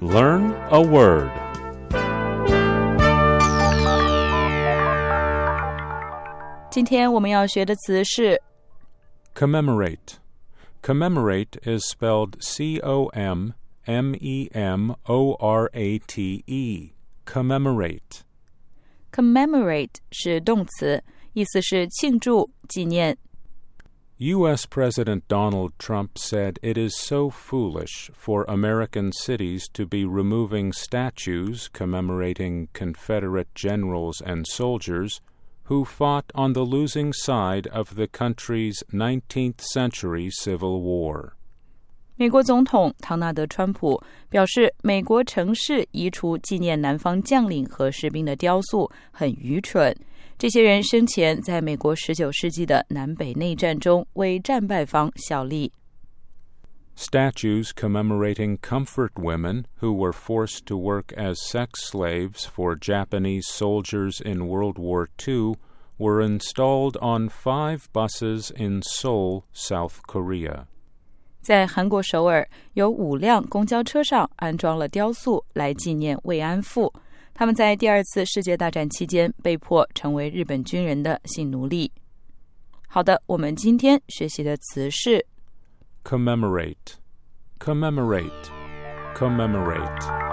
Learn a word. 今天我们要学的词是 Commemorate. Commemorate is spelled C-O-M-M-E-M-O-R-A-T-E. Commemorate. commemorate 是动词，意思是庆祝、纪念。 U.S. President Donald Trump said it is so foolish for American cities to be removing statues commemorating Confederate generals and soldiers who fought on the losing side of the country's 19th century Civil War. 美国总统唐纳德·川普表示，美国城市移除纪念南方将领和士兵的雕塑很愚蠢。这些人生前在美国19世纪的南北内战中为战败方效力。 Statues commemorating comfort women who were forced to work as sex slaves for Japanese soldiers in World War II were installed on 5 buses in Seoul, South Korea. 在韩国首尔，有5辆公交车上安装了雕塑来纪念慰安妇。他们在第2次世界大战期间被迫成为日本军人的性奴隶。好的，我们今天学习的词是 Commemorate. Commemorate. Commemorate.